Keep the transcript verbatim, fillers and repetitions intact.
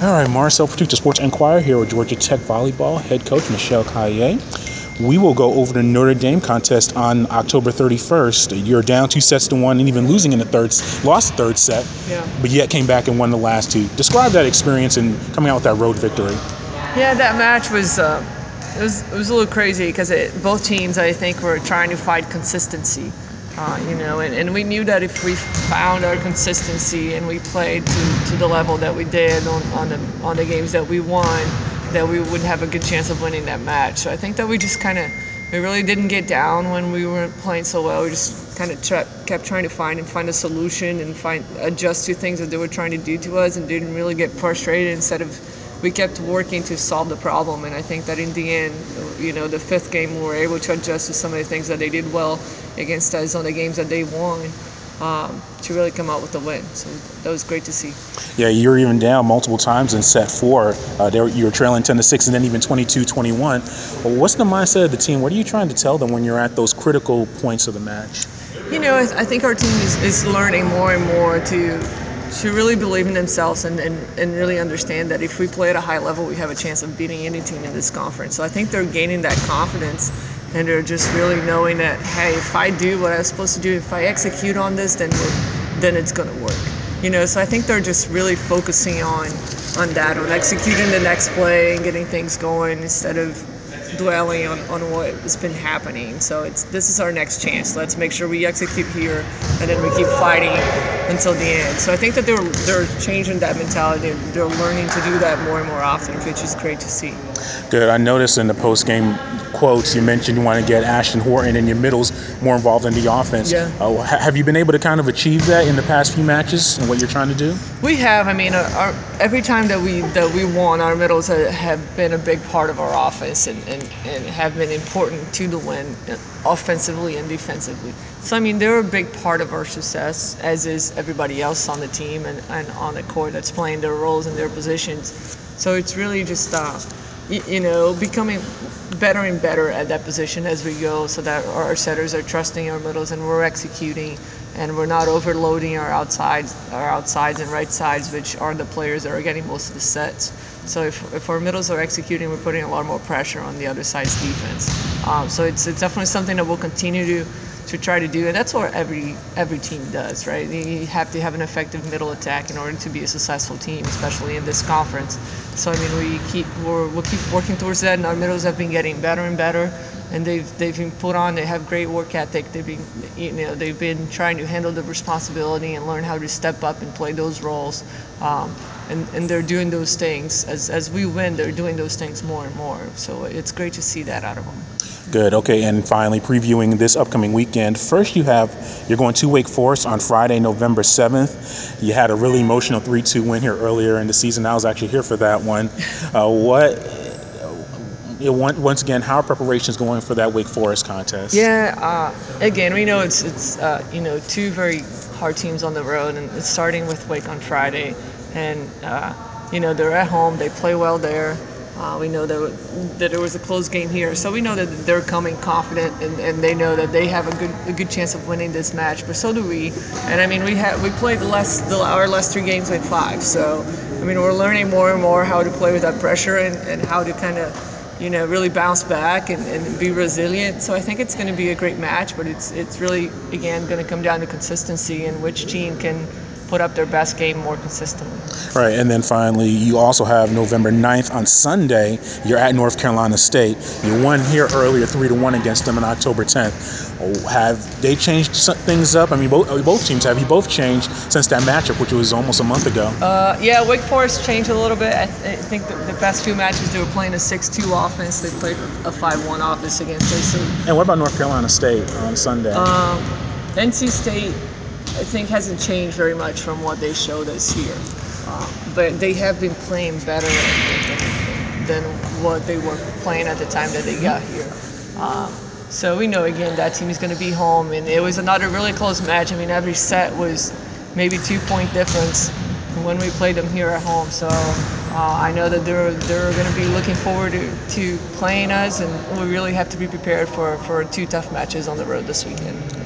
All right, Marcel Pertuta, Sports Enquirer here with Georgia Tech Volleyball head coach Michelle Caillet. We will go over the Notre Dame contest on October thirty-first. You're down two sets to one and even losing in the third, lost the third set, yeah. but yet came back and won the last two. Describe that experience and coming out with that road victory. Yeah, that match was uh, it was it was a little crazy because both teams, I think, were trying to find consistency. Uh, you know, and, and we knew that if we found our consistency and we played to, to the level that we did on, on the on the games that we won, that we would have a good chance of winning that match. So I think that we just kind of we really didn't get down when we weren't playing so well. We just kind of tra- kept trying to find and find a solution and find adjust to things that they were trying to do to us, and didn't really get frustrated. Instead of we kept working to solve the problem, and I think that in the end, you know, the fifth game we were able to adjust to some of the things that they did well against us on the games that they won, um, to really come out with the win. So that was great to see. Yeah, you were even down multiple times in set four. Uh, there, you were trailing ten to six and then even twenty-two twenty-one. Well, what's the mindset of the team? What are you trying to tell them when you're at those critical points of the match? You know, I, I think our team is, is learning more and more to to really believe in themselves and, and, and really understand that if we play at a high level, we have a chance of beating any team in this conference. So I think they're gaining that confidence, and they're just really knowing that, hey, if I do what I was supposed to do, if I execute on this, then we're, then it's going to work. You know, so I think they're just really focusing on on that, on executing the next play and getting things going instead of dwelling on, on what has been happening. So it's this is our next chance. Let's make sure we execute here, and then we keep fighting until the end. So I think that they're they're changing that mentality. They're learning to do that more and more often, which is great to see. Good. I noticed in the post-game quotes you mentioned you want to get Ashton Horton and your middles more involved in the offense. Yeah. Uh, have you been able to kind of achieve that in the past few matches and what you're trying to do? We have. I mean, our, our, every time that we that we won, our middles have been a big part of our offense and, and, and have been important to the win, offensively and defensively. So I mean, they're a big part of our success, as is everybody else on the team and, and on the court that's playing their roles and their positions. So it's really just uh, you, you know becoming better and better at that position as we go, so that our setters are trusting our middles and we're executing, and we're not overloading our outsides, our outsides and right sides, which are the players that are getting most of the sets. So if, if our middles are executing, we're putting a lot more pressure on the other side's defense. Um, so it's it's definitely something that we'll continue to to try to do, and that's what every every team does, right? You have to have an effective middle attack in order to be a successful team, especially in this conference. So I mean, we keep we're, we'll keep working towards that, and our middles have been getting better and better, and they've they've been put on. They have great work ethic. They've been you know they've been trying to handle the responsibility and learn how to step up and play those roles. Um, and, and they're doing those things as as we win. They're doing those things more and more. So it's great to see that out of them. Good. Okay. And finally, previewing this upcoming weekend. First, you have you're going to Wake Forest on Friday, November seventh. You had a really emotional three two win here earlier in the season. I was actually here for that one. Uh, what? You know, once again, how are preparations going for that Wake Forest contest? Yeah. Uh, again, we know it's it's uh, you know two very hard teams on the road, and it's starting with Wake on Friday, and uh, you know they're at home. They play well there. Uh, we know that, that it was a close game here, so we know that they're coming confident, and, and they know that they have a good a good chance of winning this match. But so do we, and I mean we have we played the last the, our last three games with five, so I mean we're learning more and more how to play with that pressure and, and how to kind of you know really bounce back and, and be resilient. So I think it's going to be a great match, but it's it's really again going to come down to consistency and which team can put up their best game more consistently. Right, and then finally, you also have November ninth on Sunday. You're at North Carolina State. You won here earlier, three to one against them on October tenth. Have they changed things up? I mean, both, both teams have. You both changed since that matchup, which was almost a month ago. Uh, yeah, Wake Forest changed a little bit. I, th- I think the, the past few matches they were playing a six two offense. They played a five one offense against A C. And what about North Carolina State on Sunday? Um, N C State, I think, hasn't changed very much from what they showed us here. Um, but they have been playing better than, than what they were playing at the time that they got here. Um, so we know, again, that team is going to be home. And it was another really close match. I mean, every set was maybe two-point difference when we played them here at home. So uh, I know that they're they're going to be looking forward to, to playing us. And we really have to be prepared for, for two tough matches on the road this weekend.